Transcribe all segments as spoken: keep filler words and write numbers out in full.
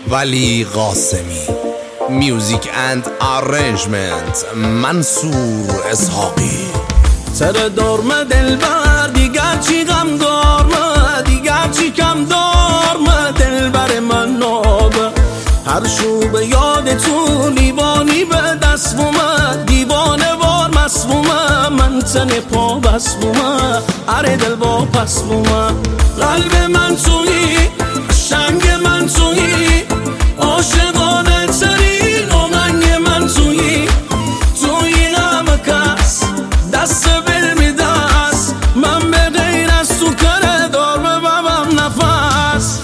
ولی قاسمی. میوزیک اند آرنجمنت منصور اسحاقی. سر دارم دلبر دیگر چی غم دارم، دیگر چی کم دارم، دلبر من نابه هر شو به یاد تو لیوانی به دست بومه، دیوانه وار مست بومه، من تن پا بس بومه، اره دل با پس بومه. قلب من تویی، شنگ من تویی، عاشقانه ترین آهنگ من تویی، تویی همه کس دست بل میدست، من به غیر از تو کره دار ببم نفس.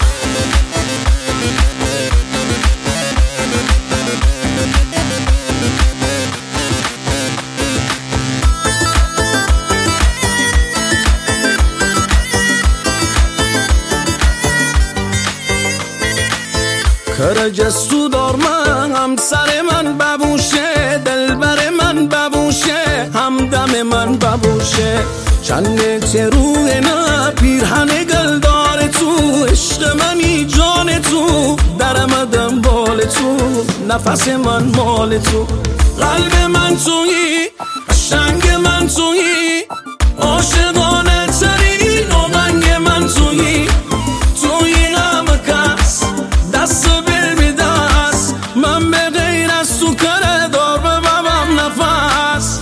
کرجستو دار من همسر من ببوشه، دلبر من ببوشه، همدم من ببوشه، چند تروه نه پیرهن گل داره تو، عشق منی جان تو، درمدم بال تو، نفس من مال تو. قلب من تویی، شنگ من تویی، عاشقانه ترین آهنگ من تویی، تویی همه کس دست بل میدست، من به غیر از تو کره دار ببم نفس.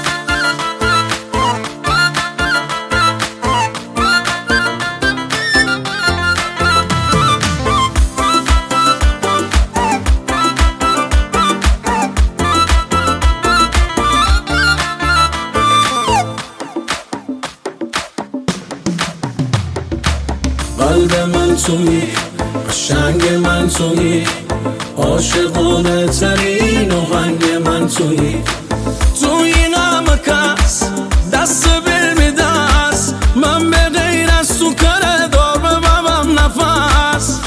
قلب من تویی، قشنگ من تویی، عاشقانه ترین آهنگ من تویی، تویی همه کس دست بل میدست، من به غیر از تو کره دار ببم نفس.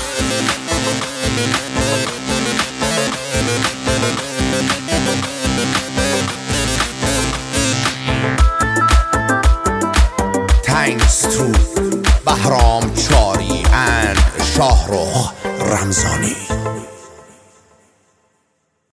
Thanks to بهرام چاری and شاهرخ رمضانی.